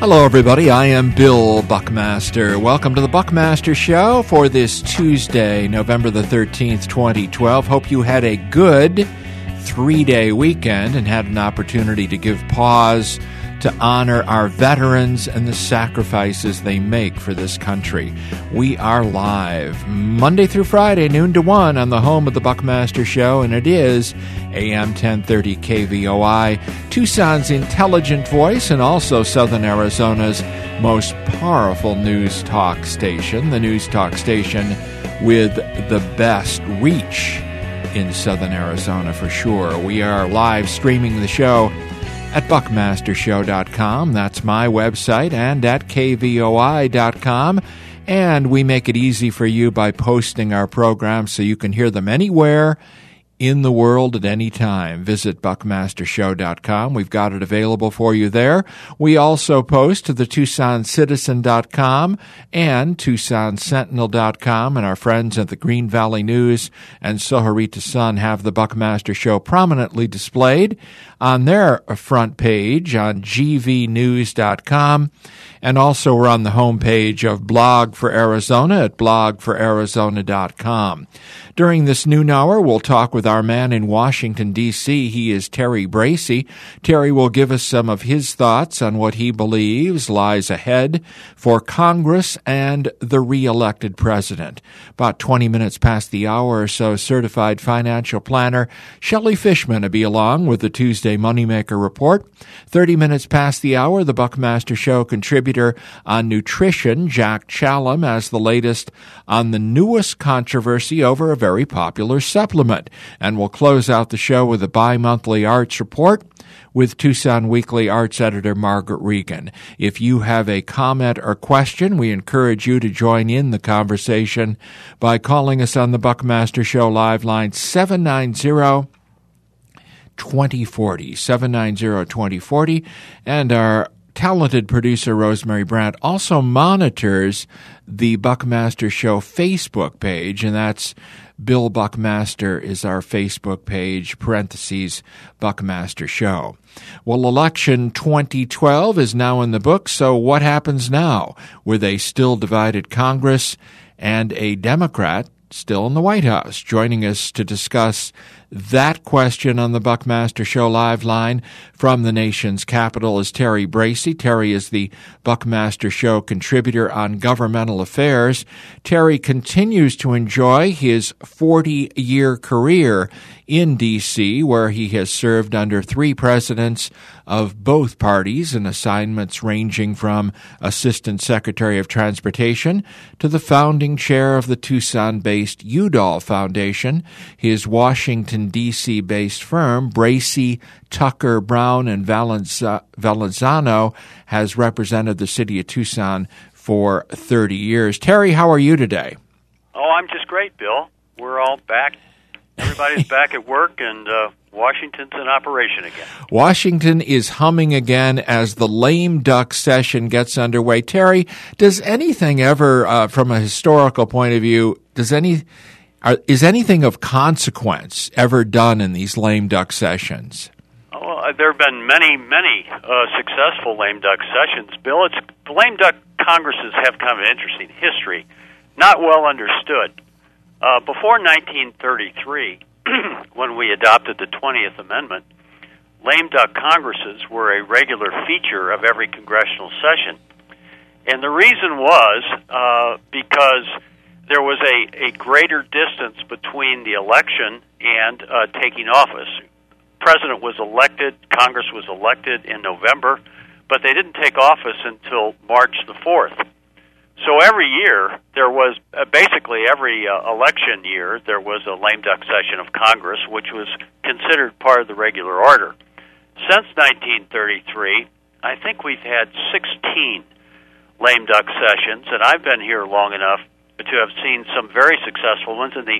Hello, everybody. I am Bill Buckmaster. Welcome to the Buckmaster Show for this Tuesday, November the 13th, 2012. Hope you had a good three-day weekend and had an opportunity to give pause to honor our veterans and the sacrifices they make for this country. We are live Monday through Friday, noon to 1 on the home of the Buckmaster Show, and it is AM 1030 KVOI, Tucson's intelligent voice, and also Southern Arizona's most powerful news talk station, the news talk station with the best reach in Southern Arizona for sure. We are live streaming the show at buckmastershow.com. That's my website, and at kvoi.com. And we make it easy for you by posting our programs so you can hear them anywhere in the world at any time. Visit buckmastershow.com. We've got it available for you there. We also post to the TucsonCitizen.com and TucsonSentinel.com, and our friends at the Green Valley News and Sohorita Sun have the Buckmaster Show prominently displayed on their front page on gvnews.com. And also we're on the homepage of Blog for Arizona at blogforarizona.com. During this noon hour, we'll talk with our man in Washington, D.C. He is Terry Bracey. Terry will give us some of his thoughts on what he believes lies ahead for Congress and the re-elected president. About 20 minutes past the hour or so, certified financial planner Shelley Fishman will be along with the Tuesday Moneymaker Report. 30 minutes past the hour, the Buckmaster Show contributor on nutrition, Jack Challam, has the latest on the newest controversy over a very popular supplement. And we'll close out the show with a bi-monthly arts report with Tucson Weekly arts editor Margaret Regan. If you have a comment or question, we encourage you to join in the conversation by calling us on the Buckmaster Show live line 790-2040, 790-2040, and our talented producer Rosemary Brandt also monitors the Buckmaster Show Facebook page, and that's Bill Buckmaster is our Facebook page, parentheses, Buckmaster Show. Well, election 2012 is now in the books, so what happens now with a still divided Congress and a Democrat still in the White House? Joining us to discuss that question on the Buckmaster Show live line from the nation's capital is Terry Bracey. Terry is the Buckmaster Show contributor on governmental affairs. Terry continues to enjoy his 40-year career in D.C., where he has served under three presidents of both parties in assignments ranging from Assistant Secretary of Transportation to the founding chair of the Tucson-based Udall Foundation. His Washington, D.C.-based firm, Bracey, Tucker, Brown, and Valenzano, has represented the city of Tucson for 30 years. Terry, how are you today? Oh, I'm just great, Bill. We're all back. Everybody's back at work, and Washington's in operation again. Washington is humming again as the lame duck session gets underway. Terry, does anything ever, from a historical point of view, is anything of consequence ever done in these lame duck sessions? Oh, there have been many successful lame duck sessions, Bill. The lame duck congresses have kind of an interesting history, not well understood. Before 1933, when we adopted the 20th Amendment, lame duck congresses were a regular feature of every congressional session. And the reason was because there was a greater distance between the election and taking office. President was elected, Congress was elected in November, but they didn't take office until March the 4th. So every year, there was, basically every election year, there was a lame duck session of Congress, which was considered part of the regular order. Since 1933, I think we've had 16 lame duck sessions, and I've been here long enough to have seen some very successful ones. In the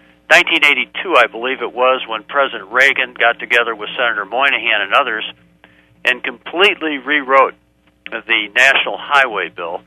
1982, I believe it was, when President Reagan got together with Senator Moynihan and others and completely rewrote the National Highway Bill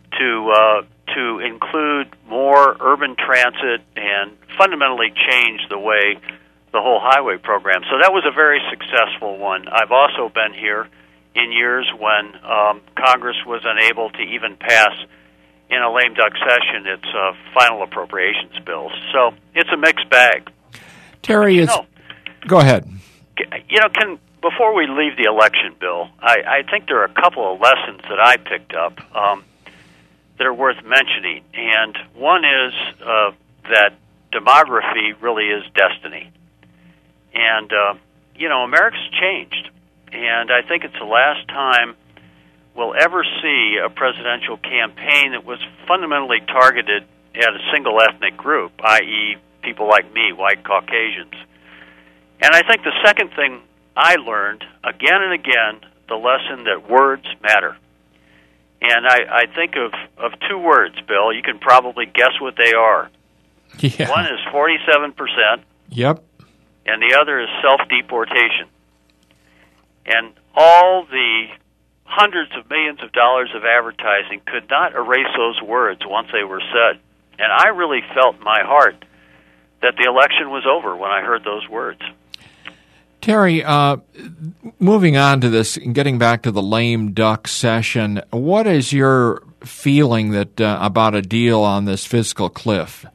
to include more urban transit and fundamentally change the way the whole highway program. So that was a very successful one. I've also been here in years when Congress was unable to even pass in a lame duck session its final appropriations bills. So it's a mixed bag. Terry, go ahead. Before we leave the election, Bill, I think there are a couple of lessons that I picked up that are worth mentioning. And one is that demography really is destiny. And, America's changed. And I think it's the last time we'll ever see a presidential campaign that was fundamentally targeted at a single ethnic group, i.e., people like me, white Caucasians. And I think the second thing I learned, again and again, the lesson that words matter. And I think of two words, Bill. You can probably guess what they are. Yeah. One is 47%. Yep. And the other is self-deportation. And all the hundreds of millions of dollars of advertising could not erase those words once they were said. And I really felt in my heart that the election was over when I heard those words. Terry, moving on to this and getting back to the lame duck session, what is your feeling that about a deal on this fiscal cliff?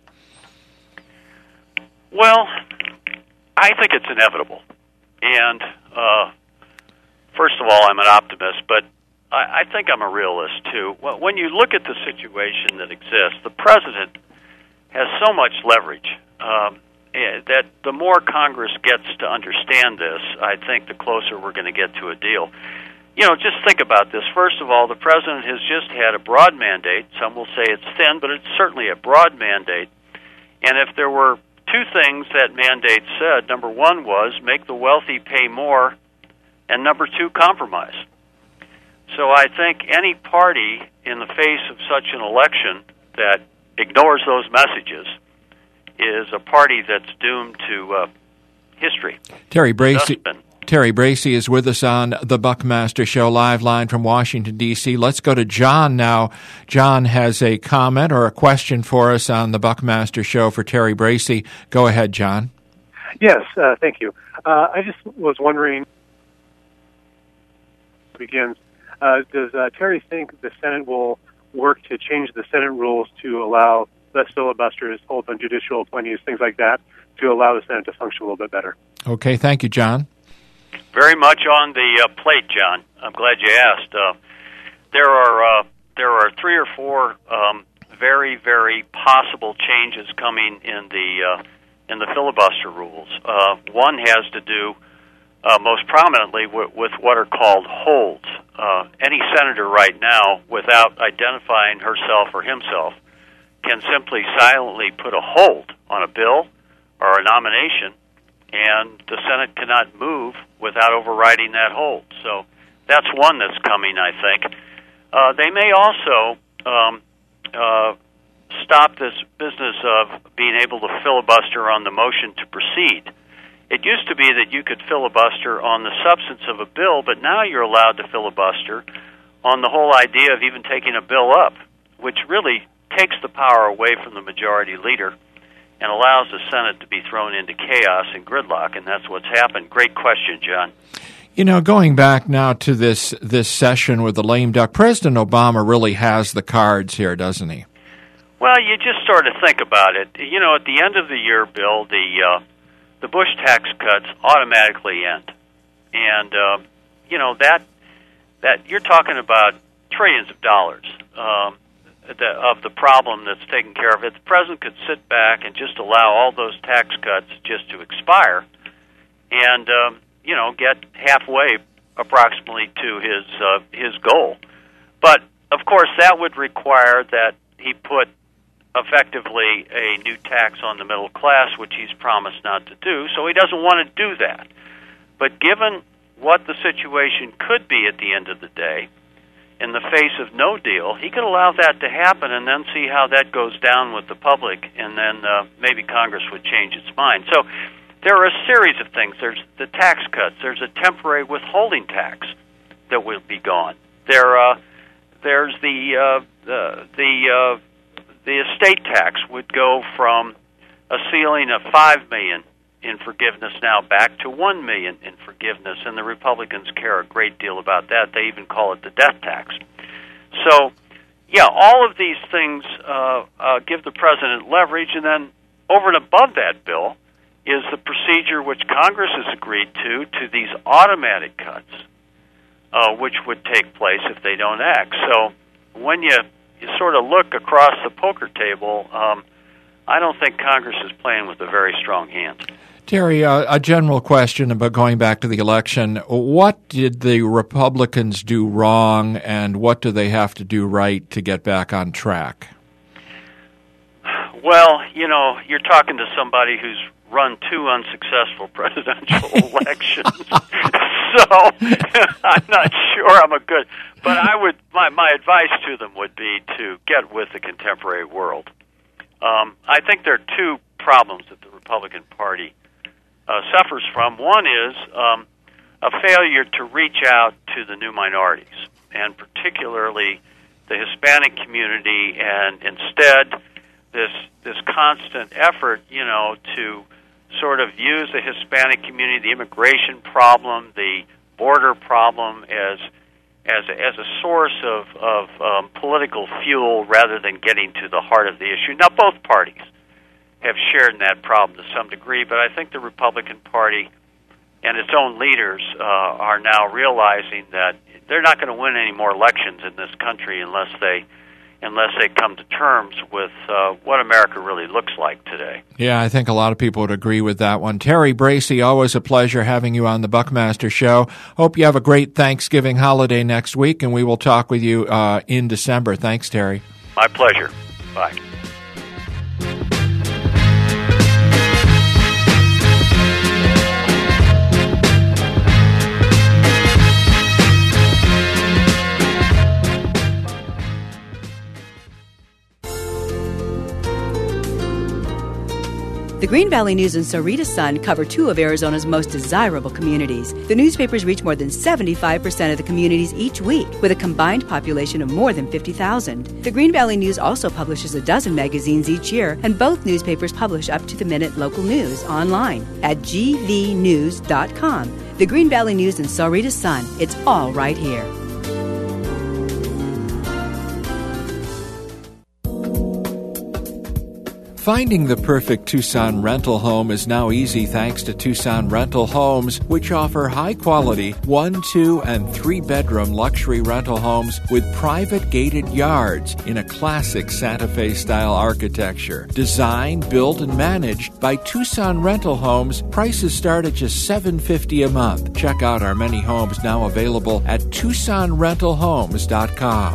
Well, I think it's inevitable. And first of all, I'm an optimist, but I think I'm a realist, too. When you look at the situation that exists, the president has so much leverage that the more Congress gets to understand this, I think the closer we're going to get to a deal. Just think about this. First of all, the president has just had a broad mandate. Some will say it's thin, but it's certainly a broad mandate. And if there were two things that mandate said, number one was make the wealthy pay more, and number two, compromise. So I think any party in the face of such an election that ignores those messages is a party that's doomed to history. Terry Bracey is with us on the Buckmaster Show live line from Washington, D.C. Let's go to John now. John has a comment or a question for us on the Buckmaster Show for Terry Bracey. Go ahead, John. Yes, thank you. I just was wondering, does Terry think the Senate will work to change the Senate rules to allow less filibusters, hold on judicial appointees, things like that, to allow the Senate to function a little bit better? Okay, thank you, John. Very much on the plate, John. I'm glad you asked. There are three or four very, very possible changes coming in the filibuster rules. One has to do most prominently with what are called holds. Any senator right now, without identifying herself or himself, can simply silently put a hold on a bill or a nomination, and the Senate cannot move without overriding that hold. So that's one that's coming, I think. They may also stop this business of being able to filibuster on the motion to proceed. It used to be that you could filibuster on the substance of a bill, but now you're allowed to filibuster on the whole idea of even taking a bill up, which really takes the power away from the majority leader and allows the Senate to be thrown into chaos and gridlock, and that's what's happened. Great question, John. Going back now to this session with the lame duck, President Obama really has the cards here, doesn't he? Well, you just sort of think about it. At the end of the year, Bill, the Bush tax cuts automatically end. And, that you're talking about trillions of dollars of the problem that's taken care of. If the president could sit back and just allow all those tax cuts just to expire and, get halfway approximately to his goal. But, of course, that would require that he put effectively a new tax on the middle class, which he's promised not to do, so he doesn't want to do that. But given what the situation could be at the end of the day, in the face of no deal, he could allow that to happen and then see how that goes down with the public, and then maybe Congress would change its mind. So there are a series of things. There's the tax cuts. There's a temporary withholding tax that will be gone. There's the estate tax would go from a ceiling of $5 million in forgiveness now back to $1 million in forgiveness, and the Republicans care a great deal about that. They even call it the death tax. So, yeah, all of these things give the president leverage, and then over and above that, Bill, is the procedure which Congress has agreed to these automatic cuts, which would take place if they don't act. So when you sort of look across the poker table, I don't think Congress is playing with a very strong hand. Terry, a general question about going back to the election. What did the Republicans do wrong, and what do they have to do right to get back on track? Well, you're talking to somebody who's run 2 unsuccessful presidential elections. So I'm not sure I'm a good, but my advice to them would be to get with the contemporary world. I think there are 2 problems that the Republican Party suffers from. One is a failure to reach out to the new minorities, and particularly the Hispanic community, and instead this constant effort, to sort of use the Hispanic community, the immigration problem, the border problem as a source of political fuel rather than getting to the heart of the issue. Now, both parties have shared in that problem to some degree, but I think the Republican Party and its own leaders are now realizing that they're not going to win any more elections in this country unless they come to terms with what America really looks like today. Yeah, I think a lot of people would agree with that one. Terry Bracey, always a pleasure having you on the Buckmaster Show. Hope you have a great Thanksgiving holiday next week, and we will talk with you in December. Thanks, Terry. My pleasure. Bye. The Green Valley News and Sarita Sun cover 2 of Arizona's most desirable communities. The newspapers reach more than 75% of the communities each week, with a combined population of more than 50,000. The Green Valley News also publishes a dozen magazines each year, and both newspapers publish up-to-the-minute local news online at gvnews.com. The Green Valley News and Sarita Sun, it's all right here. Finding the perfect Tucson rental home is now easy thanks to Tucson Rental Homes, which offer high-quality 1, 2, and 3-bedroom luxury rental homes with private gated yards in a classic Santa Fe-style architecture. Designed, built, and managed by Tucson Rental Homes, prices start at just $750 a month. Check out our many homes now available at TucsonRentalHomes.com.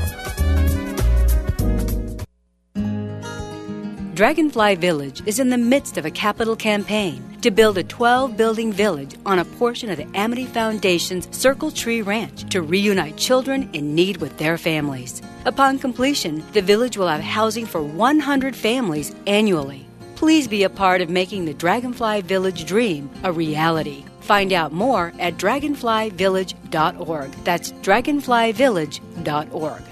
Dragonfly Village is in the midst of a capital campaign to build a 12-building village on a portion of the Amity Foundation's Circle Tree Ranch to reunite children in need with their families. Upon completion, the village will have housing for 100 families annually. Please be a part of making the Dragonfly Village dream a reality. Find out more at dragonflyvillage.org. That's dragonflyvillage.org.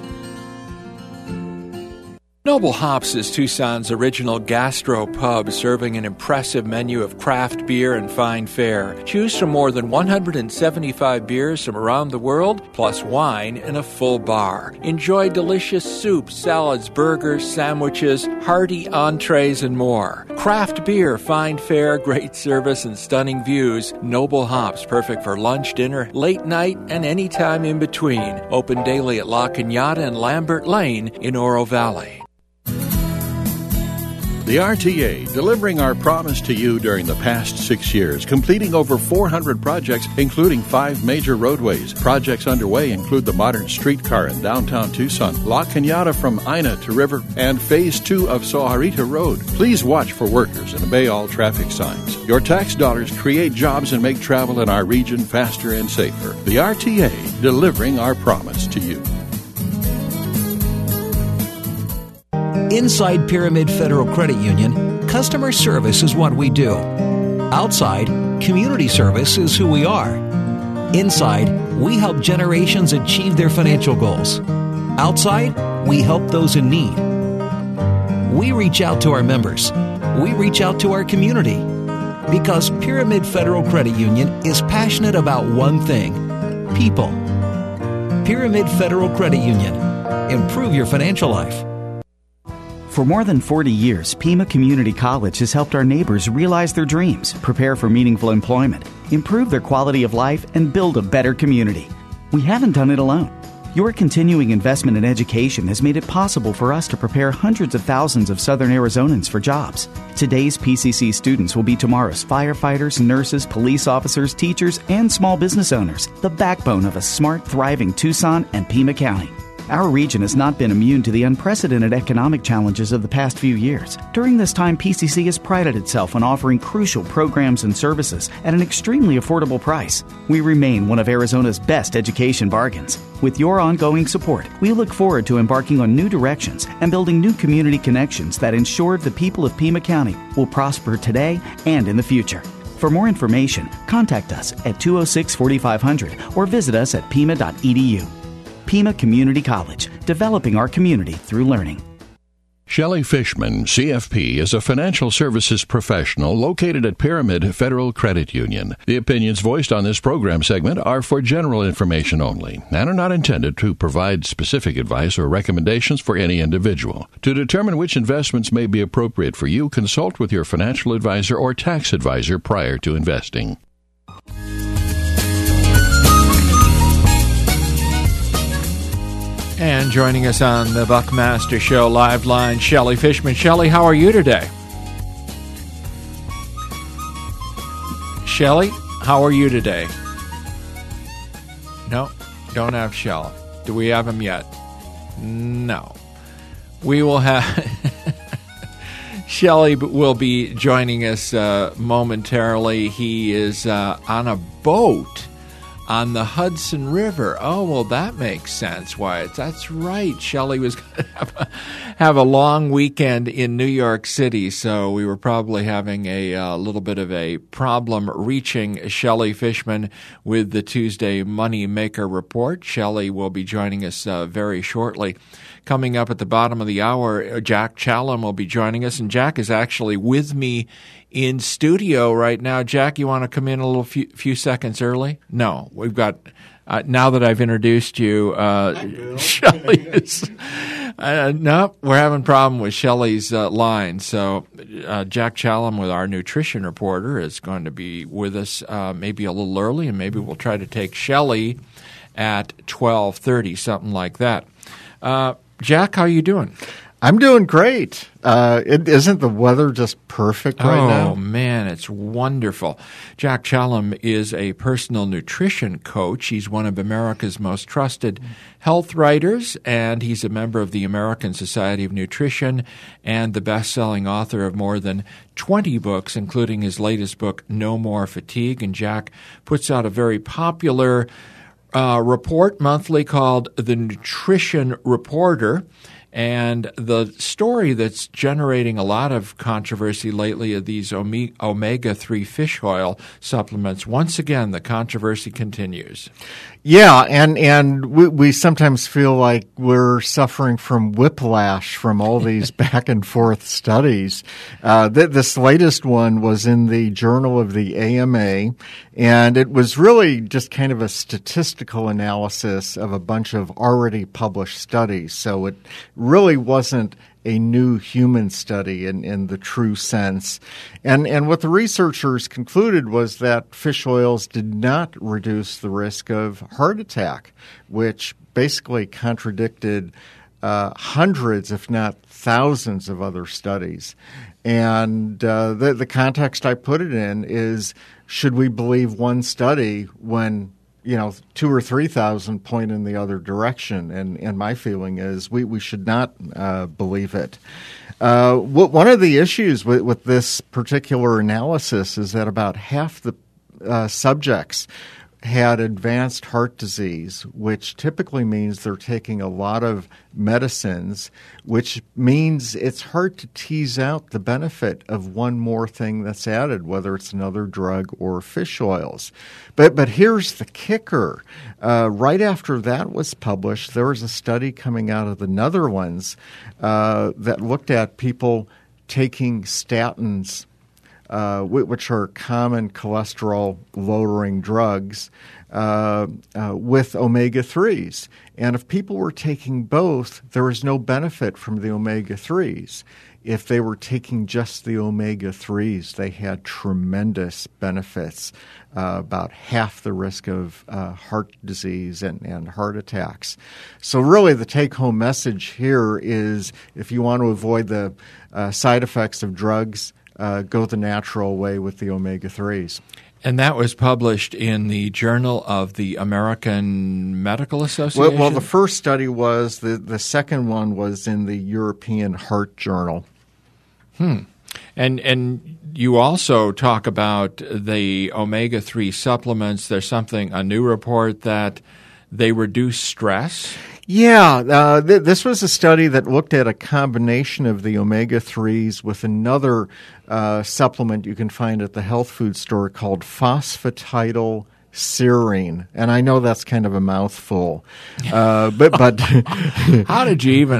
Noble Hops is Tucson's original gastro pub, serving an impressive menu of craft beer and fine fare. Choose from more than 175 beers from around the world, plus wine and a full bar. Enjoy delicious soups, salads, burgers, sandwiches, hearty entrees, and more. Craft beer, fine fare, great service, and stunning views. Noble Hops, perfect for lunch, dinner, late night, and any time in between. Open daily at La Cañada and Lambert Lane in Oro Valley. The RTA, delivering our promise to you during the past 6 years, completing over 400 projects, including 5 major roadways. Projects underway include the modern streetcar in downtown Tucson, La Cañada from Ina to River, and Phase 2 of Sojarita Road. Please watch for workers and obey all traffic signs. Your tax dollars create jobs and make travel in our region faster and safer. The RTA, delivering our promise to you. Inside Pyramid Federal Credit Union, customer service is what we do. Outside, community service is who we are. Inside, we help generations achieve their financial goals. Outside, we help those in need. We reach out to our members. We reach out to our community. Because Pyramid Federal Credit Union is passionate about one thing: people. Pyramid Federal Credit Union. Improve your financial life. For more than 40 years, Pima Community College has helped our neighbors realize their dreams, prepare for meaningful employment, improve their quality of life, and build a better community. We haven't done it alone. Your continuing investment in education has made it possible for us to prepare hundreds of thousands of Southern Arizonans for jobs. Today's PCC students will be tomorrow's firefighters, nurses, police officers, teachers, and small business owners, the backbone of a smart, thriving Tucson and Pima County. Our region has not been immune to the unprecedented economic challenges of the past few years. During this time, PCC has prided itself on offering crucial programs and services at an extremely affordable price. We remain one of Arizona's best education bargains. With your ongoing support, we look forward to embarking on new directions and building new community connections that ensure the people of Pima County will prosper today and in the future. For more information, contact us at 206-4500 or visit us at pima.edu. Pima Community College, developing our community through learning. Shelley Fishman, CFP, is a financial services professional located at Pyramid Federal Credit Union. The opinions voiced on this program segment are for general information only and are not intended to provide specific advice or recommendations for any individual. To determine which investments may be appropriate for you, consult with your financial advisor or tax advisor prior to investing. And joining us on the Buckmaster Show live line, Shelley Fishman. Shelley, how are you today? Shelley, how are you today? No, don't have Shelley. Do we have him yet? No. We will have... Shelley will be joining us momentarily. He is on a boat on the Hudson River. Oh, well, that makes sense. Why? That's right. Shelley was going to have a long weekend in New York City, so we were probably having a little bit of a problem reaching Shelley Fishman with the Tuesday Money Maker Report. Shelley will be joining us very shortly. Coming up at the bottom of the hour, Jack Challam will be joining us, and Jack is actually with me in studio right now. Jack, you want to come in a little few seconds early? No, we've got, now that I've introduced you, Shelley is, no, we're having a problem with Shelley's line. So Jack Challam, with our nutrition reporter, is going to be with us maybe a little early, and maybe we'll try to take Shelley at 12:30, something like that. Jack, how are you doing? I'm doing great. Isn't the weather just perfect right now? Oh, man, it's wonderful. Jack Challam is a personal nutrition coach. He's one of America's most trusted health writers, and he's a member of the American Society of Nutrition and the best-selling author of more than 20 books, including his latest book, No More Fatigue. And Jack puts out a very popular report monthly called The Nutrition Reporter. And the story that's generating a lot of controversy lately are these omega-3 fish oil supplements. Once again, the controversy continues. Yeah, and we sometimes feel like we're suffering from whiplash from all these back and forth studies. This latest one was in the Journal of the AMA, and it was really just kind of a statistical analysis of a bunch of already published studies. So it really wasn't a new human study in the true sense. And what the researchers concluded was that fish oils did not reduce the risk of heart attack, which basically contradicted hundreds, if not thousands, of other studies. And the context I put it in is, should we believe one study when 2,000 or 3,000 point in the other direction? And my feeling is we should not believe it. One of the issues with this particular analysis is that about half the subjects had advanced heart disease, which typically means they're taking a lot of medicines, which means it's hard to tease out the benefit of one more thing that's added, whether it's another drug or fish oils. But here's the kicker. Right after that was published, there was a study coming out of the Netherlands that looked at people taking statins which are common cholesterol-lowering drugs, with omega-3s. And if people were taking both, there was no benefit from the omega-3s. If they were taking just the omega-3s, they had tremendous benefits, about half the risk of heart disease and heart attacks. So really the take-home message here is if you want to avoid the side effects of drugs, go the natural way with the omega-3s. And that was published in the Journal of the American Medical Association? Well, the first study was. The second one was in the European Heart Journal. And you also talk about the omega-3 supplements. There's a new report that they reduce stress. Yeah, this was a study that looked at a combination of the omega-3s with another supplement you can find at the health food store called phosphatidylserine. And I know that's kind of a mouthful, but how did you even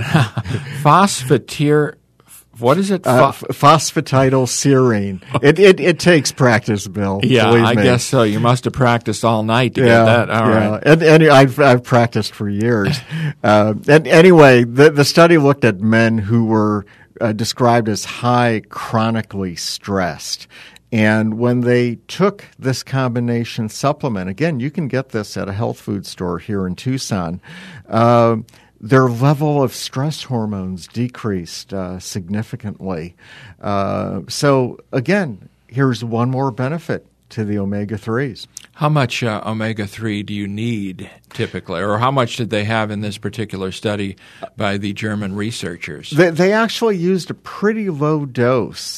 what is it? Phosphatidylserine. It takes practice, Bill. Yeah, I guess so. You must have practiced all night to get that. All right. And I've practiced for years. And anyway, the study looked at men who were described as high chronically stressed. And when they took this combination supplement, again, you can get this at a health food store here in Tucson, their level of stress hormones decreased significantly. So, again, here's one more benefit to the omega-3s. How much omega-3 do you need typically, or how much did they have in this particular study by the German researchers? They actually used a pretty low dose,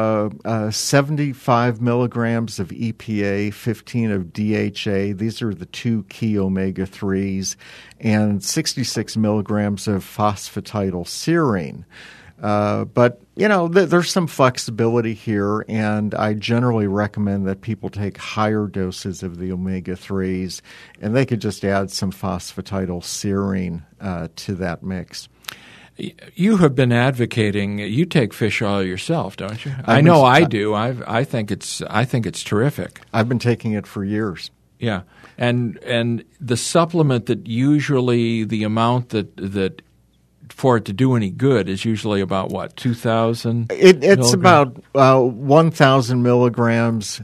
75 milligrams of EPA, 15 of DHA. These are the two key omega-3s, and 66 milligrams of phosphatidylserine. But, there's some flexibility here, and I generally recommend that people take higher doses of the omega-3s, and they could just add some phosphatidylserine to that mix. You have been advocating. You take fish oil yourself, don't you? I know I do. I think it's terrific. I've been taking it for years. Yeah, and the supplement that usually the amount that for it to do any good is usually about what, 2,000? It's about 1,000 milligrams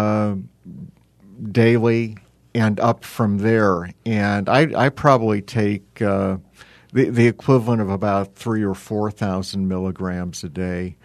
daily and up from there. And I probably take the equivalent of about 3,000 or 4,000 milligrams a day.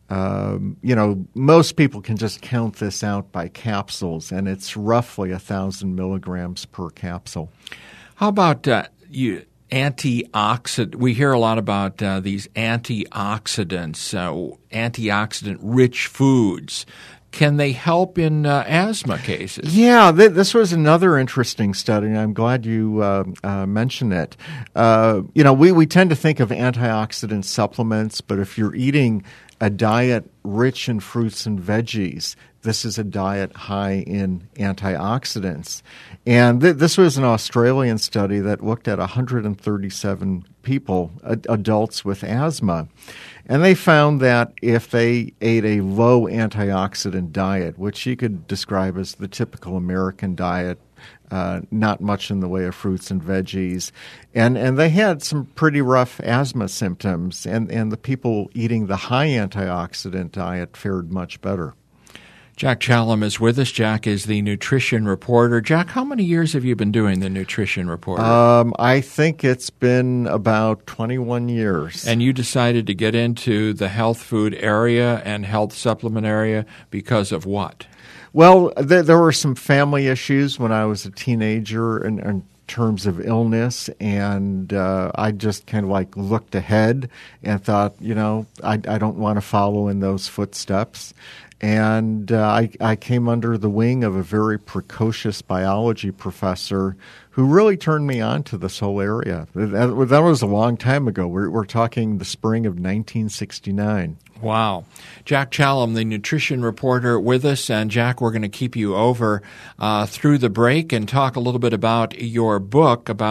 Most people can just count this out by capsules, and it's roughly 1,000 milligrams per capsule. How about antioxidant? We hear a lot about these antioxidants, antioxidant-rich foods. Can they help in asthma cases? Yeah, this was another interesting study, and I'm glad you mentioned it. We tend to think of antioxidant supplements, but if you're eating a diet rich in fruits and veggies, this is a diet high in antioxidants. And this was an Australian study that looked at 137 people, adults with asthma. And they found that if they ate a low antioxidant diet, which you could describe as the typical American diet, not much in the way of fruits and veggies, and they had some pretty rough asthma symptoms, and the people eating the high antioxidant diet fared much better. Jack Challam is with us. Jack is the nutrition reporter. Jack, how many years have you been doing the nutrition reporter? I think it's been about 21 years. And you decided to get into the health food area and health supplement area because of what? Well, there were some family issues when I was a teenager in terms of illness, and I just kind of looked ahead and thought, I don't want to follow in those footsteps. And I came under the wing of a very precocious biology professor who really turned me on to this whole area. That was a long time ago. We're talking the spring of 1969. Wow. Jack Challam, the nutrition reporter, with us. And, Jack, we're going to keep you over through the break and talk a little bit about your book about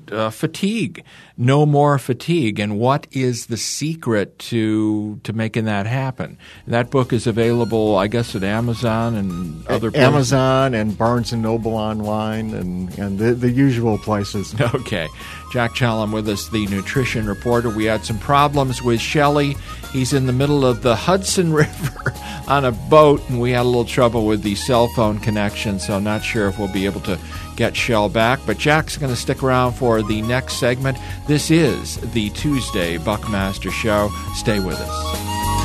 fatigue. No more fatigue. And what is the secret to making that happen? And that book is available, I guess, at Amazon and other places. Amazon and Barnes & Noble online and the usual places. Okay. Jack Challam with us, the nutrition reporter. We had some problems with Shelley. He's in the middle of the Hudson River on a boat, and we had a little trouble with the cell phone connection, so I'm not sure if we'll be able to get Shell back. But Jack's going to stick around for the next segment. This is the Tuesday Buckmaster Show. Stay with us.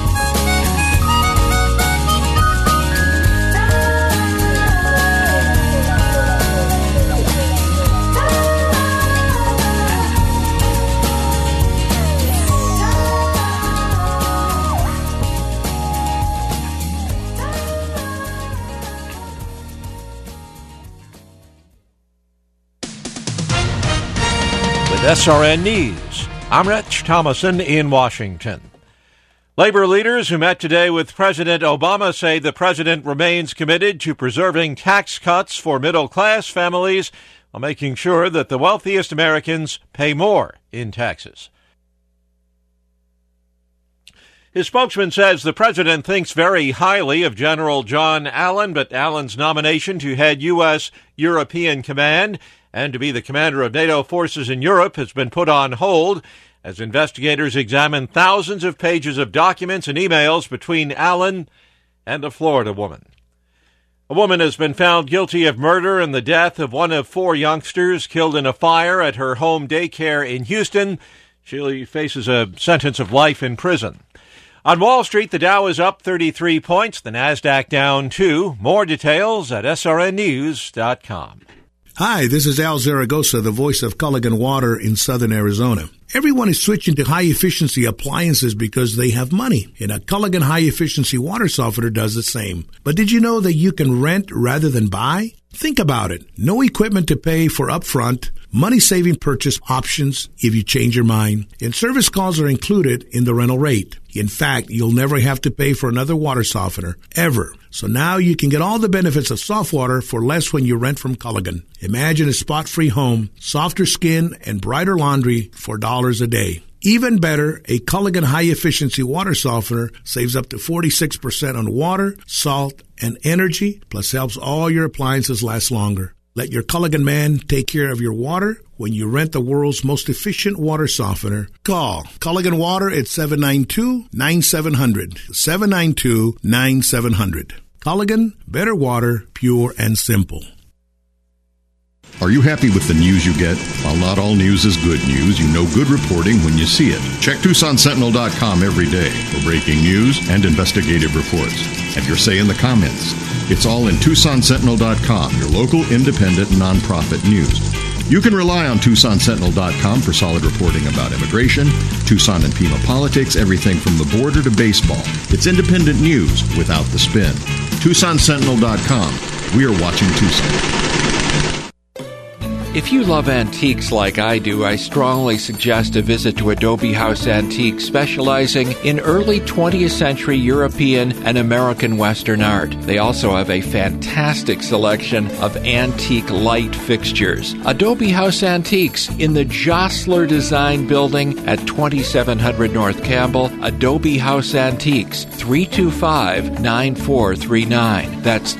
SRN News. I'm Rich Thomason in Washington. Labor leaders who met today with President Obama say the president remains committed to preserving tax cuts for middle-class families while making sure that the wealthiest Americans pay more in taxes. His spokesman says the president thinks very highly of General John Allen, but Allen's nomination to head U.S. European Command and to be the commander of NATO forces in Europe has been put on hold as investigators examine thousands of pages of documents and emails between Allen and a Florida woman. A woman has been found guilty of murder in the death of one of 4 youngsters killed in a fire at her home daycare in Houston. She faces a sentence of life in prison. On Wall Street, the Dow is up 33 points, the Nasdaq down 2. More details at srnnews.com. Hi, this is Al Zaragoza, the voice of Culligan Water in southern Arizona. Everyone is switching to high-efficiency appliances because they have money, and a Culligan high-efficiency water softener does the same. But did you know that you can rent rather than buy? Think about it. No equipment to pay for upfront, money-saving purchase options if you change your mind, and service calls are included in the rental rate. In fact, you'll never have to pay for another water softener, ever. So now you can get all the benefits of soft water for less when you rent from Culligan. Imagine a spot-free home, softer skin, and brighter laundry for $1 a day. Even better, a Culligan high-efficiency water softener saves up to 46% on water, salt, and energy, plus helps all your appliances last longer. Let your Culligan man take care of your water when you rent the world's most efficient water softener. Call Culligan Water at 792-9700. 792-9700. Culligan, better water, pure and simple. Are you happy with the news you get? While not all news is good news, you know good reporting when you see it. Check TucsonSentinel.com every day for breaking news and investigative reports. Have your say in the comments. It's all in TucsonSentinel.com, your local independent nonprofit news. You can rely on TucsonSentinel.com for solid reporting about immigration, Tucson and Pima politics, everything from the border to baseball. It's independent news without the spin. TucsonSentinel.com. We are watching Tucson. If you love antiques like I do, I strongly suggest a visit to Adobe House Antiques, specializing in early 20th century European and American Western art. They also have a fantastic selection of antique light fixtures. Adobe House Antiques in the Jostler Design Building at 2700 North Campbell. Adobe House Antiques, 325-9439. That's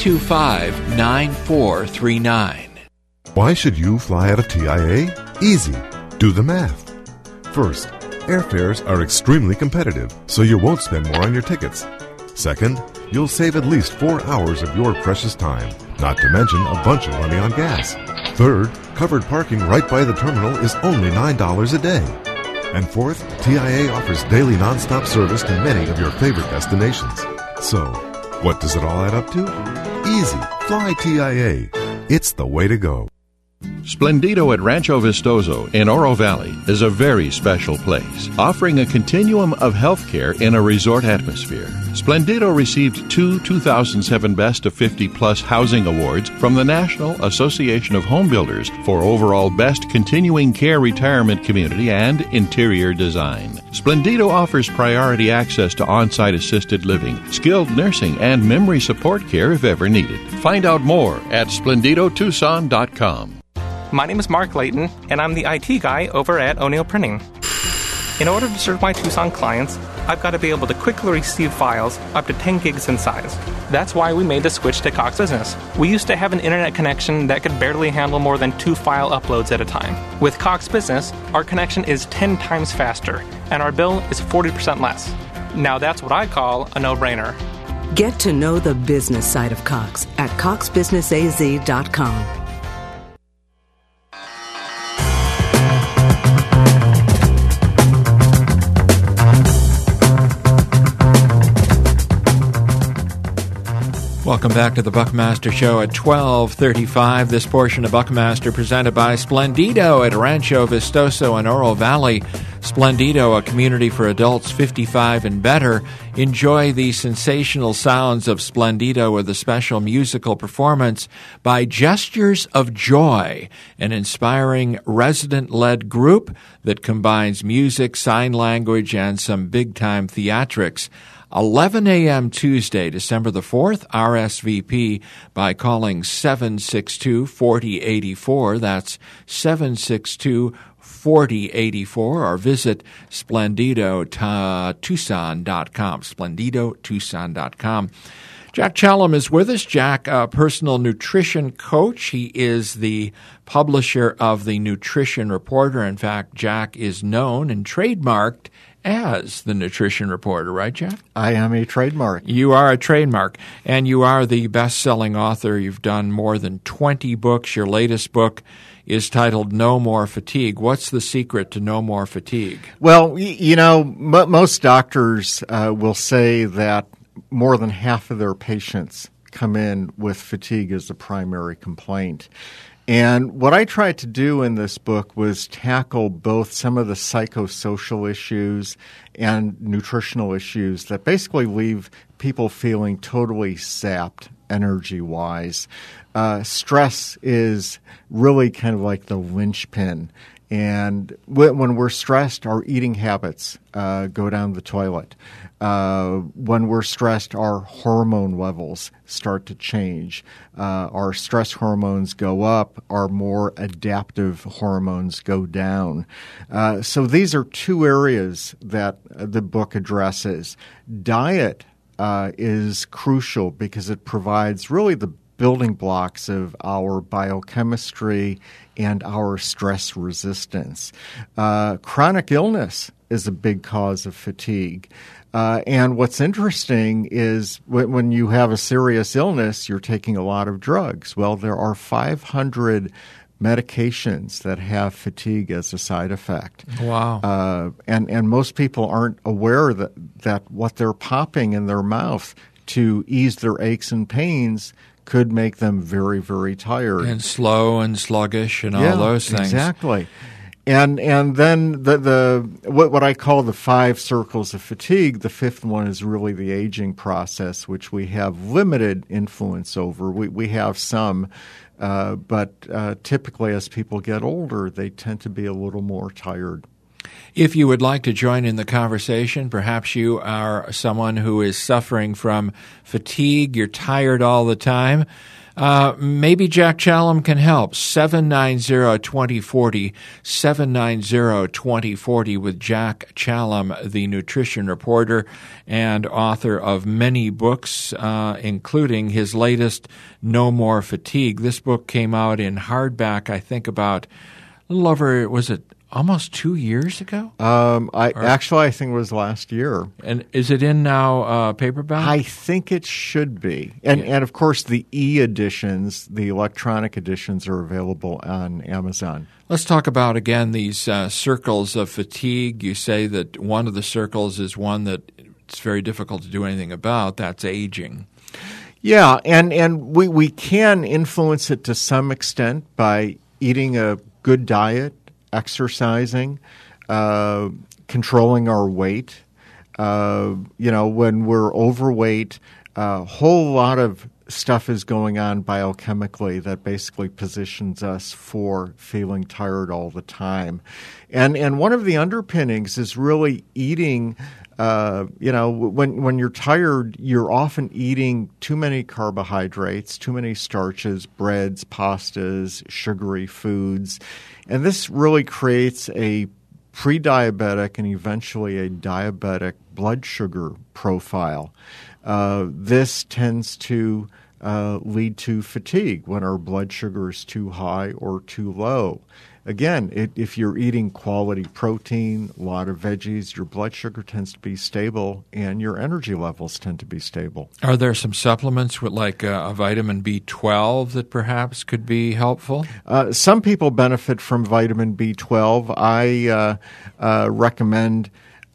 325-9439. Why should you fly out of TIA? Easy. Do the math. First, airfares are extremely competitive, so you won't spend more on your tickets. Second, you'll save at least 4 hours of your precious time, not to mention a bunch of money on gas. Third, covered parking right by the terminal is only $9 a day. And fourth, TIA offers daily nonstop service to many of your favorite destinations. So, what does it all add up to? Easy. Fly TIA. It's the way to go. Splendido at Rancho Vistoso in Oro Valley is a very special place, offering a continuum of health care in a resort atmosphere. Splendido received 2 2007 Best of 50 Plus Housing Awards from the National Association of Home Builders for overall Best Continuing Care Retirement Community and Interior Design. Splendido offers priority access to on-site assisted living, skilled nursing, and memory support care if ever needed. Find out more at SplendidoTucson.com. My name is Mark Layton, and I'm the IT guy over at O'Neill Printing. In order to serve my Tucson clients, I've got to be able to quickly receive files up to 10 gigs in size. That's why we made the switch to Cox Business. We used to have an internet connection that could barely handle more than 2 file uploads at a time. With Cox Business, our connection is 10 times faster, and our bill is 40% less. Now that's what I call a no-brainer. Get to know the business side of Cox at coxbusinessaz.com. Welcome back to the Buckmaster Show at 12:35. This portion of Buckmaster presented by Splendido at Rancho Vistoso in Oro Valley. Splendido, a community for adults 55 and better. Enjoy the sensational sounds of Splendido with a special musical performance by Gestures of Joy, an inspiring resident-led group that combines music, sign language, and some big-time theatrics. 11 a.m. Tuesday, December the 4th, RSVP by calling 762-4084. That's 762-4084, or visit SplendidoTucson.com, SplendidoTucson.com. Jack Challam is with us. Jack, a personal nutrition coach. He is the publisher of the Nutrition Reporter. In fact, Jack is known and trademarked as the Nutrition Reporter, right, Jack? I am a trademark. You are a trademark, and you are the best-selling author. You've done more than 20 books. Your latest book is titled No More Fatigue. What's the secret to no more fatigue? Well, you know, most doctors will say that more than half of their patients come in with fatigue as the primary complaint. And what I tried to do in this book was tackle both some of the psychosocial issues and nutritional issues that basically leave people feeling totally sapped energy-wise. Stress is really kind of like the linchpin. And when we're stressed, our eating habits go down the toilet. When we're stressed, our hormone levels start to change. Our stress hormones go up. Our more adaptive hormones go down. So these are two areas that the book addresses. Diet is crucial because it provides really the building blocks of our biochemistry and our stress resistance. Chronic illness is a big cause of fatigue. And what's interesting is when you have a serious illness, you're taking a lot of drugs. Well, there are 500 medications that have fatigue as a side effect. Wow. And most people aren't aware that what they're popping in their mouth to ease their aches and pains could make them very, very tired. And slow and sluggish and all those things. Exactly. And then the what I call the 5 circles of fatigue, the fifth one is really the aging process, which we have limited influence over. We have some, but typically as people get older, they tend to be a little more tired. If you would like to join in the conversation, perhaps you are someone who is suffering from fatigue, you're tired all the time, maybe Jack Challam can help. 790-2040, 790-2040 with Jack Challam, the Nutrition Reporter and author of many books, including his latest, No More Fatigue. This book came out in hardback, I think about a little over, was it almost 2 years ago? I think it was last year. And is it in now paperback? I think it should be. And of course, the e-editions, the electronic editions, are available on Amazon. Let's talk about, again, these circles of fatigue. You say that one of the circles is one that it's very difficult to do anything about. That's aging. Yeah, and we can influence it to some extent by eating a good diet, exercising, controlling our weight. When we're overweight, a whole lot of stuff is going on biochemically that basically positions us for feeling tired all the time. And one of the underpinnings is really eating. When you're tired, you're often eating too many carbohydrates, too many starches, breads, pastas, sugary foods. And this really creates a pre-diabetic and eventually a diabetic blood sugar profile. This tends to lead to fatigue when our blood sugar is too high or too low. Again, if you're eating quality protein, a lot of veggies, your blood sugar tends to be stable and your energy levels tend to be stable. Are there some supplements with like a vitamin B12 that perhaps could be helpful? Some people benefit from vitamin B12. I recommend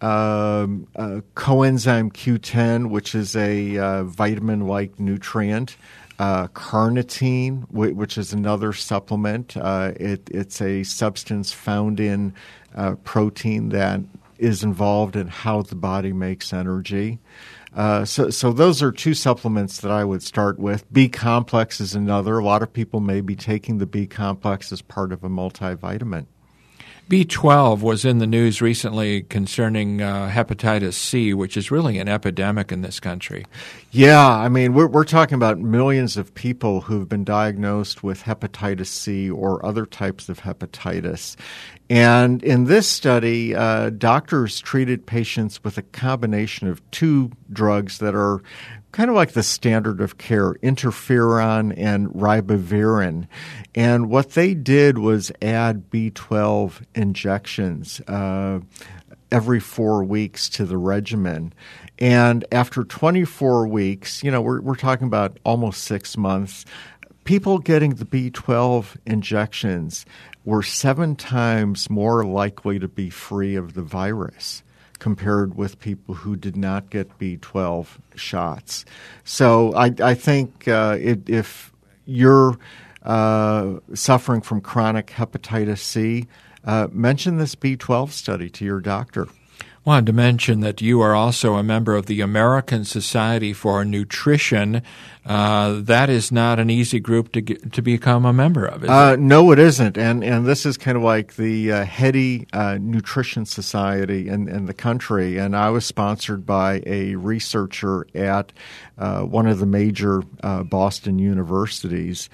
coenzyme Q10, which is a vitamin-like nutrient. Carnitine, which is another supplement. It's a substance found in protein that is involved in how the body makes energy. So those are two supplements that I would start with. B-complex is another. A lot of people may be taking the B-complex as part of a multivitamin. B12 was in the news recently concerning hepatitis C, which is really an epidemic in this country. Yeah, I mean, we're talking about millions of people who've been diagnosed with hepatitis C or other types of hepatitis. And in this study, doctors treated patients with a combination of two drugs that are kind of like the standard of care, interferon and ribavirin. And what they did was add B12 injections every 4 weeks to the regimen. And after 24 weeks, we're talking about almost 6 months, people getting the B12 injections were 7 times more likely to be free of the virus compared with people who did not get B12 shots. So I think if you're suffering from chronic hepatitis C, mention this B12 study to your doctor. I wanted to mention that you are also a member of the American Society for Nutrition. That is not an easy group to become a member of, is it? No, it isn't. And this is kind of like the heady nutrition society in the country. And I was sponsored by a researcher at one of the major Boston universities.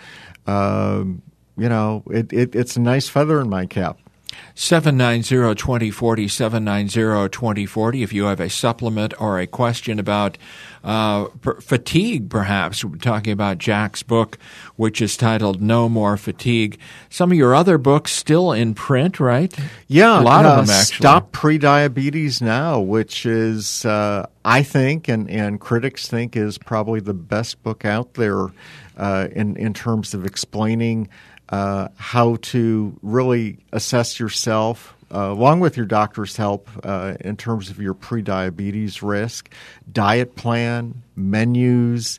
It's a nice feather in my cap. 790-2040, 790-2040. If you have a supplement or a question about fatigue, perhaps. We're talking about Jack's book, which is titled No More Fatigue. Some of your other books still in print, right? Yeah. A lot of them, actually. Stop Prediabetes Now, which is, I think, and critics think, is probably the best book out there in terms of explaining how to really assess yourself, along with your doctor's help, in terms of your prediabetes risk, diet plan, menus,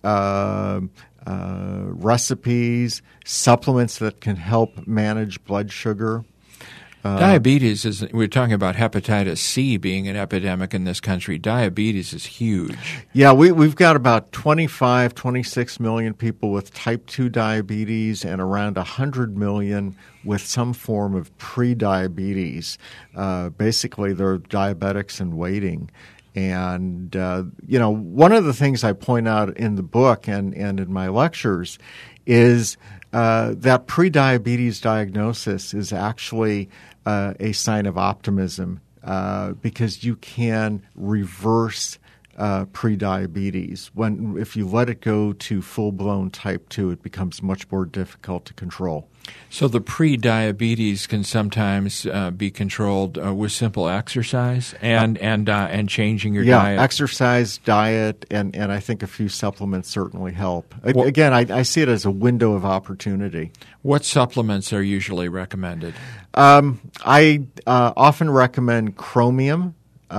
recipes, supplements that can help manage blood sugar. Diabetes is, we're talking about hepatitis C being an epidemic in this country. Diabetes is huge. Yeah, we've got about 26 million people with type 2 diabetes and around 100 million with some form of prediabetes. Basically, they're diabetics in waiting. And, one of the things I point out in the book and in my lectures is that prediabetes diagnosis is actually a sign of optimism because you can reverse prediabetes. If you let it go to full-blown type 2, it becomes much more difficult to control. So the prediabetes can sometimes be controlled with simple exercise and changing your diet. Yeah, exercise, diet, and I think a few supplements certainly help. Again, I see it as a window of opportunity. What supplements are usually recommended? I often recommend chromium,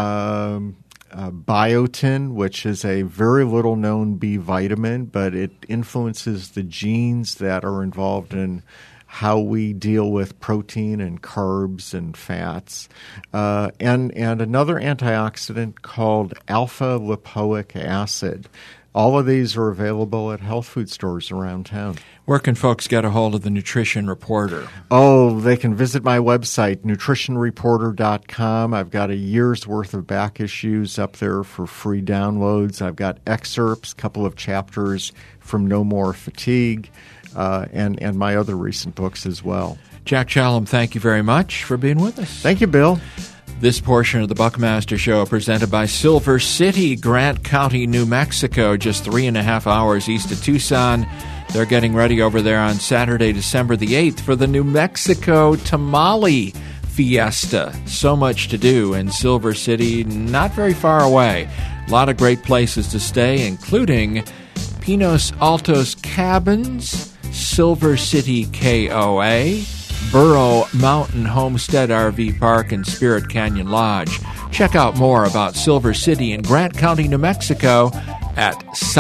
biotin, which is a very little known B vitamin, but it influences the genes that are involved in how we deal with protein and carbs and fats, and another antioxidant called alpha lipoic acid. all of these are available at health food stores around town. Where can folks get a hold of the Nutrition Reporter? Oh, they can visit my website, nutritionreporter.com. I've got a year's worth of back issues up there for free downloads. I've got excerpts, a couple of chapters from No More Fatigue, and my other recent books as well. Jack Challam, thank you very much for being with us. Thank you, Bill. This portion of the Buckmaster Show presented by Silver City, Grant County, New Mexico, just 3.5 hours east of Tucson. They're getting ready over there on Saturday, December the 8th for the New Mexico Tamale Fiesta. So much to do in Silver City, not very far away. A lot of great places to stay, including Pinos Altos Cabins, Silver City KOA, Burro Mountain Homestead RV Park, and Spirit Canyon Lodge. Check out more about Silver City in Grant County, New Mexico at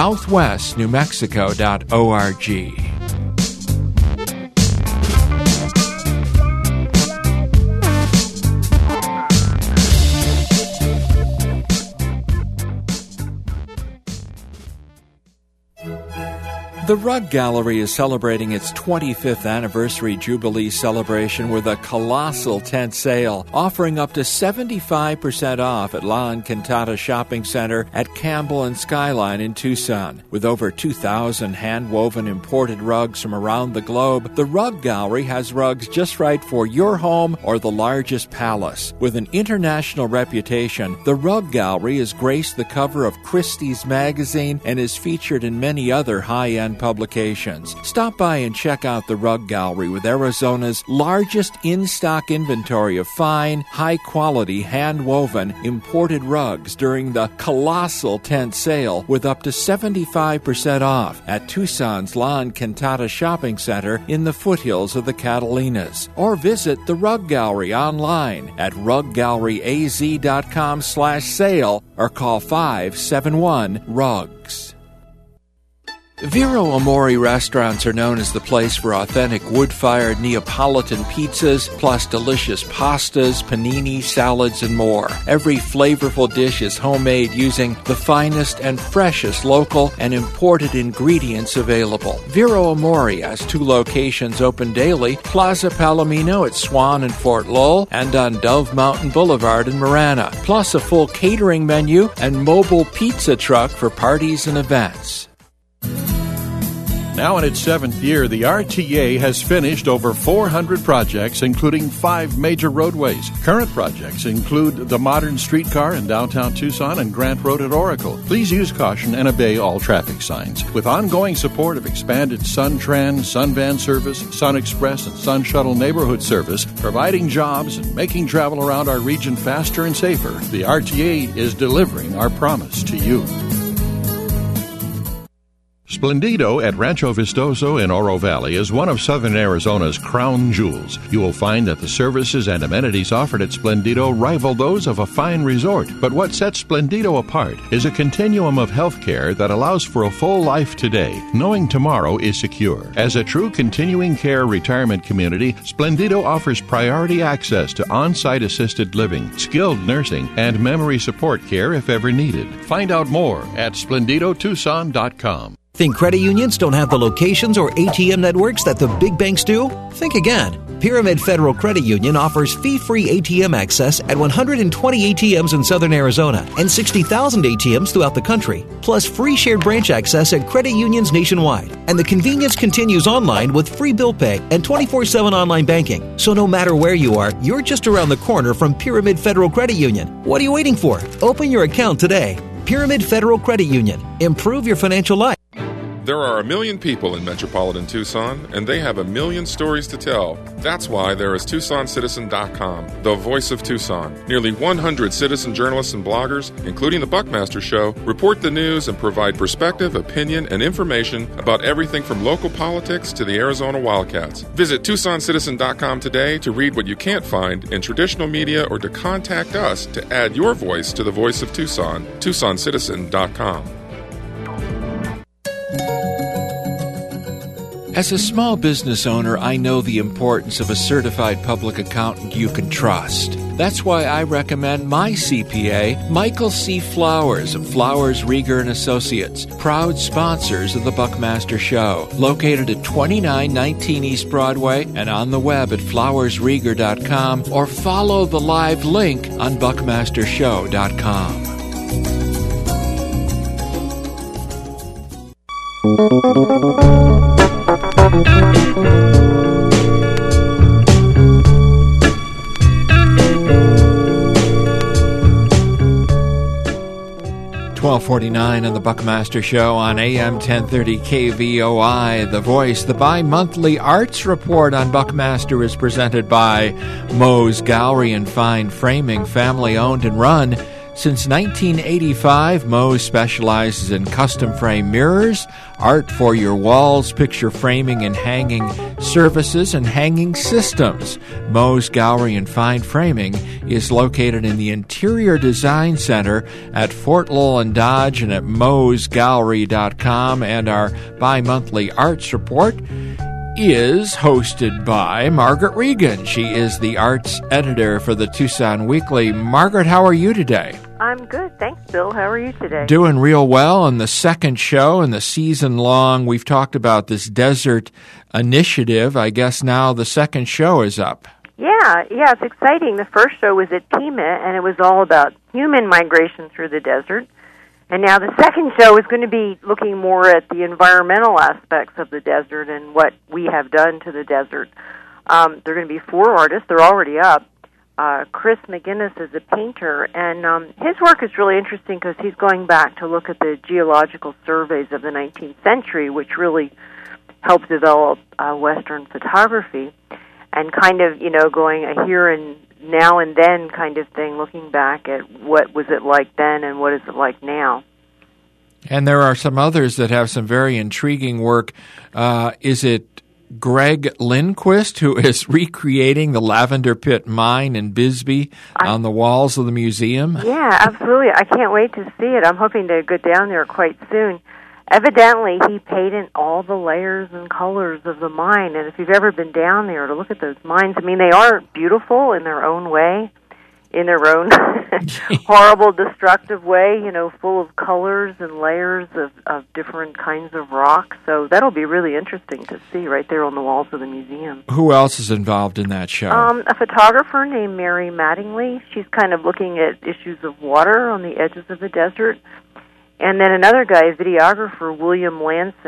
southwestnewmexico.org. The Rug Gallery is celebrating its 25th anniversary Jubilee celebration with a colossal tent sale, offering up to 75% off at La Encantada Shopping Center at Campbell and Skyline in Tucson. With over 2,000 hand-woven imported rugs from around the globe, the Rug Gallery has rugs just right for your home or the largest palace. With an international reputation, the Rug Gallery has graced the cover of Christie's magazine and is featured in many other high-end publications. Stop by and check out the Rug Gallery with Arizona's largest in-stock inventory of fine, high-quality, hand-woven, imported rugs during the colossal tent sale with up to 75% off at Tucson's La Encantada Shopping Center in the foothills of the Catalinas. Or visit the Rug Gallery online at ruggalleryaz.com/sale or call 571-RUGS. Vero Amore restaurants are known as the place for authentic wood-fired Neapolitan pizzas, plus delicious pastas, panini, salads, and more. Every flavorful dish is homemade using the finest and freshest local and imported ingredients available. Vero Amore has 2 locations open daily, Plaza Palomino at Swan and Fort Lowell, and on Dove Mountain Boulevard in Marana, plus a full catering menu and mobile pizza truck for parties and events. Now in its 7th year, the RTA has finished over 400 projects, including 5 major roadways. Current projects include the modern streetcar in downtown Tucson and Grant Road at Oracle. Please use caution and obey all traffic signs. With ongoing support of expanded SunTran, SunVan service, Sun Express, and Sun Shuttle neighborhood service, providing jobs and making travel around our region faster and safer, the RTA is delivering our promise to you. Splendido at Rancho Vistoso in Oro Valley is one of Southern Arizona's crown jewels. You will find that the services and amenities offered at Splendido rival those of a fine resort. But what sets Splendido apart is a continuum of health care that allows for a full life today, knowing tomorrow is secure. As a true continuing care retirement community, Splendido offers priority access to on-site assisted living, skilled nursing, and memory support care if ever needed. Find out more at splendidotucson.com. Think credit unions don't have the locations or ATM networks that the big banks do? Think again. Pyramid Federal Credit Union offers fee-free ATM access at 120 ATMs in Southern Arizona and 60,000 ATMs throughout the country, plus free shared branch access at credit unions nationwide. And the convenience continues online with free bill pay and 24/7 online banking. So no matter where you are, you're just around the corner from Pyramid Federal Credit Union. What are you waiting for? Open your account today. Pyramid Federal Credit Union. Improve your financial life. There are 1 million people in metropolitan Tucson, and they have 1 million stories to tell. That's why there is TucsonCitizen.com, the voice of Tucson. Nearly 100 citizen journalists and bloggers, including the Buckmaster Show, report the news and provide perspective, opinion, and information about everything from local politics to the Arizona Wildcats. Visit TucsonCitizen.com today to read what you can't find in traditional media or to contact us to add your voice to the voice of Tucson. TucsonCitizen.com. As a small business owner, I know the importance of a certified public accountant you can trust. That's why I recommend my CPA, Michael C. Flowers of Flowers, Rieger & Associates, proud sponsors of the Buckmaster Show, located at 2919 East Broadway and on the web at flowersrieger.com, or follow the live link on buckmastershow.com. $12:49 on the Buckmaster Show on AM 1030 KVOI, The Voice. The bi-monthly arts report on Buckmaster is presented by Moe's Gallery and Fine Framing, family-owned and run. Since 1985, Moe's specializes in custom frame mirrors, art for your walls, picture framing and hanging services, and hanging systems. Moe's Gallery and Fine Framing is located in the Interior Design Center at Fort Lowell and Dodge and at moesgallery.com. And our bi-monthly arts report is hosted by Margaret Regan. She is the arts editor for the Tucson Weekly. Margaret, how are you today? I'm good. Thanks, Bill. How are you today? Doing real well. On the second show in the season long, we've talked about this desert initiative. I guess now the second show is up. Yeah, it's exciting. The first show was at Pima, and it was all about human migration through the desert. And now the second show is going to be looking more at the environmental aspects of the desert and what we have done to the desert. There are going to be 4 artists. They're already up. Chris McGinnis is a painter, and his work is really interesting because he's going back to look at the geological surveys of the 19th century, which really helped develop Western photography, and kind of, going a here and now and then kind of thing, looking back at what was it like then and what is it like now. And there are some others that have some very intriguing work. Is it Greg Lindquist, who is recreating the Lavender Pit Mine in Bisbee on the walls of the museum? Yeah, absolutely. I can't wait to see it. I'm hoping to go down there quite soon. Evidently, he painted all the layers and colors of the mine, and if you've ever been down there to look at those mines, I mean, they are beautiful in their own way, in their own horrible, destructive way, full of colors and layers of different kinds of rock. So that'll be really interesting to see right there on the walls of the museum. Who else is involved in that show? A photographer named Mary Mattingly. She's kind of looking at issues of water on the edges of the desert. And then another guy, videographer William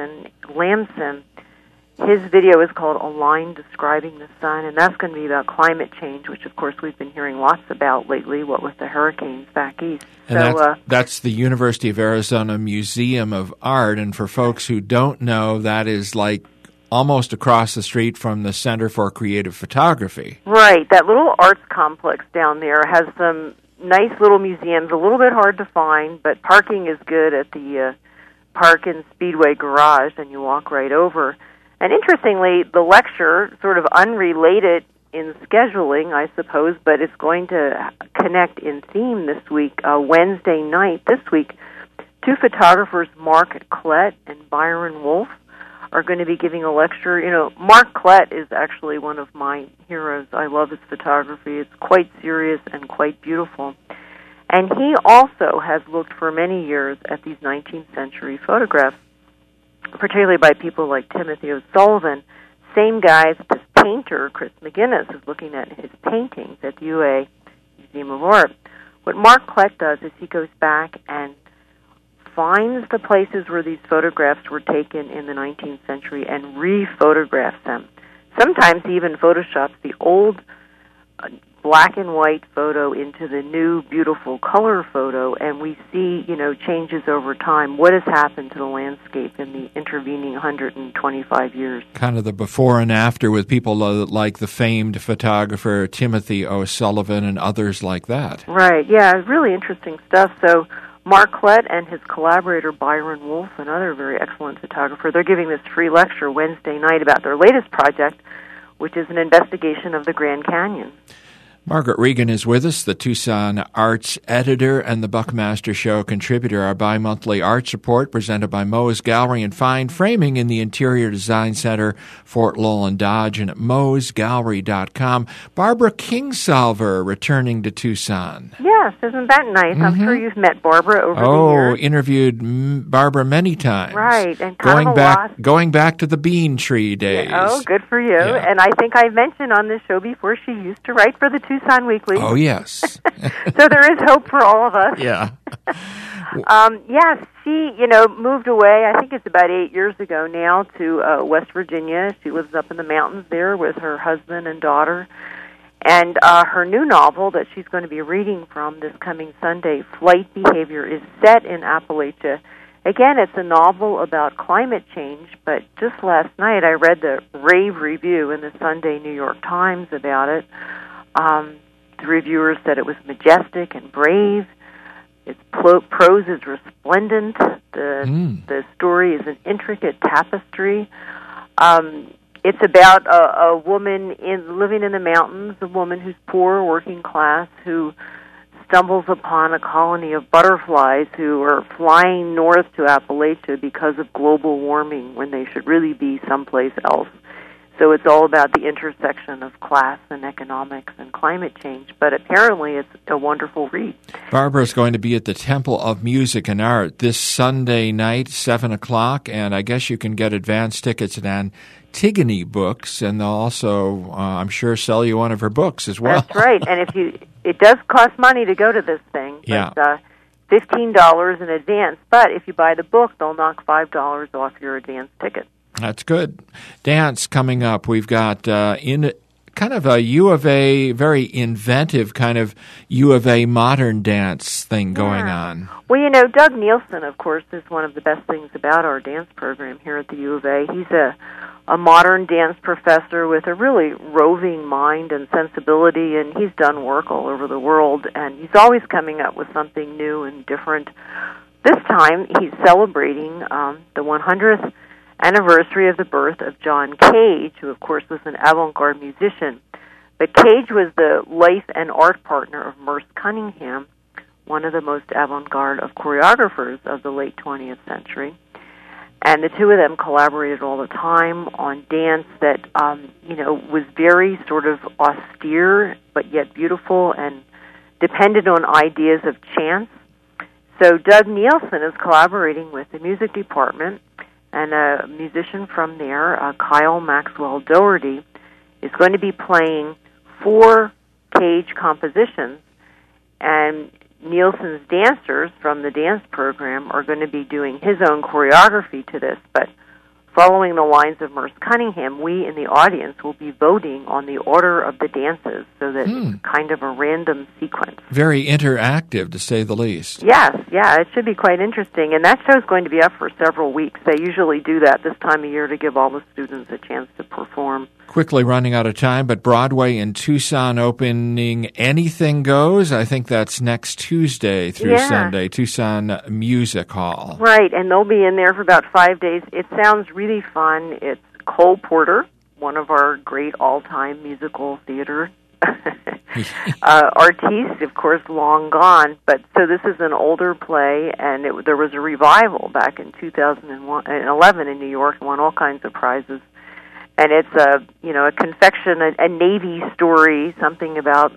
Lamson. His video is called A Line Describing the Sun, and that's going to be about climate change, which, of course, we've been hearing lots about lately, what with the hurricanes back east. And that's the University of Arizona Museum of Art, and for folks who don't know, that is like almost across the street from the Center for Creative Photography. Right. That little arts complex down there has some nice little museums, a little bit hard to find, but parking is good at the Park and Speedway garage, and you walk right over. And interestingly, the lecture, sort of unrelated in scheduling, I suppose, but it's going to connect in theme this week. Wednesday night this week, 2 photographers, Mark Klett and Byron Wolf, are going to be giving a lecture. Mark Klett is actually one of my heroes. I love his photography. It's quite serious and quite beautiful. And he also has looked for many years at these 19th century photographs, particularly by people like Timothy O'Sullivan. Same guy, this painter, Chris McGinnis, is looking at his paintings at the UA Museum of Art. What Mark Klett does is he goes back and finds the places where these photographs were taken in the 19th century and re-photographs them. Sometimes he even photoshops the old black and white photo into the new beautiful color photo, and we see, changes over time. What has happened to the landscape in the intervening 125 years? Kind of the before and after with people like the famed photographer Timothy O'Sullivan and others like that. Right, yeah, really interesting stuff. So Mark Klett and his collaborator Byron Wolf, another very excellent photographer, they're giving this free lecture Wednesday night about their latest project, which is an investigation of the Grand Canyon. Margaret Regan is with us, the Tucson Arts editor and the Buckmaster Show contributor. Our bi-monthly arts report presented by Moe's Gallery and Fine Framing in the Interior Design Center, Fort Lowell and Dodge, and at moesgallery.com. Barbara Kingsolver returning to Tucson. Yes, isn't that nice? Mm-hmm. I'm sure you've met Barbara over the years. Interviewed Barbara many times. Right, and going back to the Bean Tree days. Yeah, oh, good for you. Yeah. And I think I mentioned on this show before she used to write for the Tucson Weekly. Oh, yes. So there is hope for all of us. Yeah. Yes, she, moved away, I think it's about 8 years ago now, to West Virginia. She lives up in the mountains there with her husband and daughter. And her new novel that she's going to be reading from this coming Sunday, Flight Behavior, is set in Appalachia. Again, it's a novel about climate change, but just last night I read the rave review in the Sunday New York Times about it. The reviewers said it was majestic and brave. Its prose is resplendent. The story is an intricate tapestry. It's about a woman living in the mountains, a woman who's poor, working class, who stumbles upon a colony of butterflies who are flying north to Appalachia because of global warming when they should really be someplace else. So it's all about the intersection of class and economics and climate change. But apparently it's a wonderful read. Barbara's going to be at the Temple of Music and Art this Sunday night, 7 o'clock, and I guess you can get advance tickets at Antigone Books, and they'll also, I'm sure, sell you one of her books as well. That's right. And it does cost money to go to this thing. Yeah. But, $15 in advance. But if you buy the book, they'll knock $5 off your advance ticket. That's good. Dance coming up. We've got in kind of a U of A, very inventive kind of U of A modern dance thing going on. Well, Doug Nielsen, of course, is one of the best things about our dance program here at the U of A. He's a modern dance professor with a really roving mind and sensibility, and he's done work all over the world, and he's always coming up with something new and different. This time, he's celebrating the 100th anniversary of the birth of John Cage, who, of course, was an avant-garde musician. But Cage was the life and art partner of Merce Cunningham, one of the most avant-garde of choreographers of the late 20th century. And the two of them collaborated all the time on dance that, was very sort of austere, but yet beautiful and depended on ideas of chance. So Doug Nielsen is collaborating with the music department, and a musician from there, Kyle Maxwell Doherty, is going to be playing 4 Cage compositions, and Nielsen's dancers from the dance program are going to be doing his own choreography to this, but following the lines of Merce Cunningham, we in the audience will be voting on the order of the dances, so that it's kind of a random sequence. Very interactive, to say the least. Yes, it should be quite interesting, and that show's going to be up for several weeks. They usually do that this time of year to give all the students a chance to perform. Quickly running out of time, but Broadway in Tucson opening Anything Goes. I think that's next Tuesday through Sunday, Tucson Music Hall. Right, and they'll be in there for about 5 days. It sounds really fun. It's Cole Porter, one of our great all-time musical theater artistes, of course, long gone. But so this is an older play, and there was a revival back in 2011 in New York and won all kinds of prizes. And it's a confection, a Navy story, something about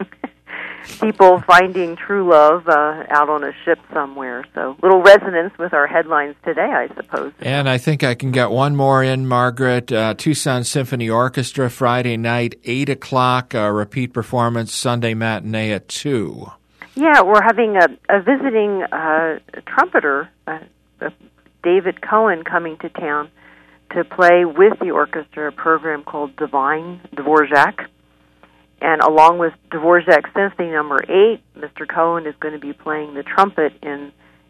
people finding true love out on a ship somewhere. So little resonance with our headlines today, I suppose. And I think I can get one more in, Margaret. Tucson Symphony Orchestra, Friday night, 8 o'clock, repeat performance, Sunday matinee at 2. Yeah, we're having a visiting trumpeter, David Cohen, coming to town to play with the orchestra a program called Divine Dvorak. And along with Dvorak's Symphony No. 8, Mr. Cohen is going to be playing the trumpet in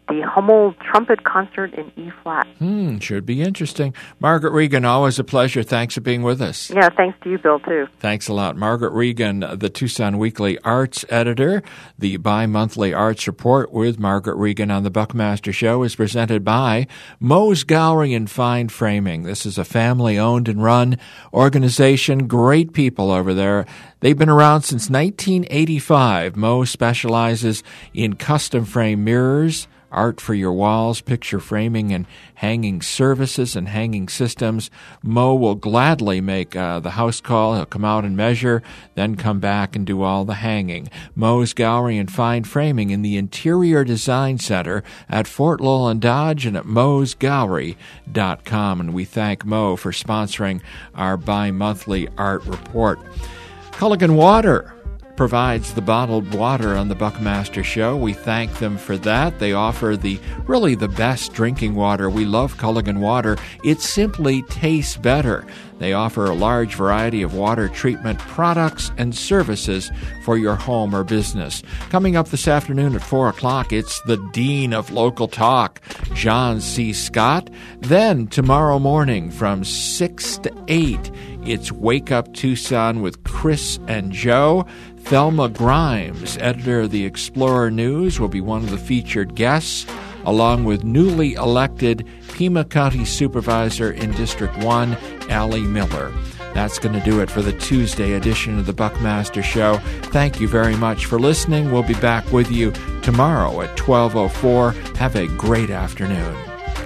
the Hummel Trumpet Concert in E-flat. Should be interesting. Margaret Regan, always a pleasure. Thanks for being with us. Yeah, thanks to you, Bill, too. Thanks a lot. Margaret Regan, the Tucson Weekly Arts Editor. The bi-monthly Arts Report with Margaret Regan on the Buckmaster Show is presented by Moe's Gallery and Fine Framing. This is a family-owned and run organization. Great people over there. They've been around since 1985. Moe specializes in custom frame mirrors, art for your walls, picture framing and hanging services and hanging systems. Moe will gladly make the house call. He'll come out and measure, then come back and do all the hanging. Moe's Gallery and Fine Framing in the Interior Design Center at Fort Lowell and Dodge and at moesgallery.com. And we thank Moe for sponsoring our bi-monthly art report. Culligan Water provides the bottled water on the Buckmaster Show. We thank them for that. They offer the best drinking water. We love Culligan Water. It simply tastes better. They offer a large variety of water treatment products and services for your home or business. Coming up this afternoon at 4 o'clock, it's the Dean of Local Talk, John C. Scott. Then tomorrow morning from 6 to 8, it's Wake Up Tucson with Chris and Joe. Thelma Grimes, editor of the Explorer News, will be one of the featured guests, along with newly elected Pima County Supervisor in District 1, Allie Miller. That's going to do it for the Tuesday edition of the Buckmaster Show. Thank you very much for listening. We'll be back with you tomorrow at 12:04. Have a great afternoon.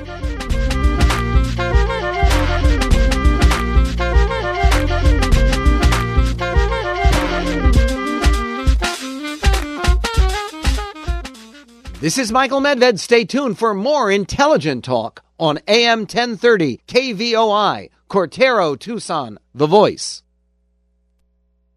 This is Michael Medved. Stay tuned for more intelligent talk on AM 1030 KVOI, Cortero, Tucson, The Voice.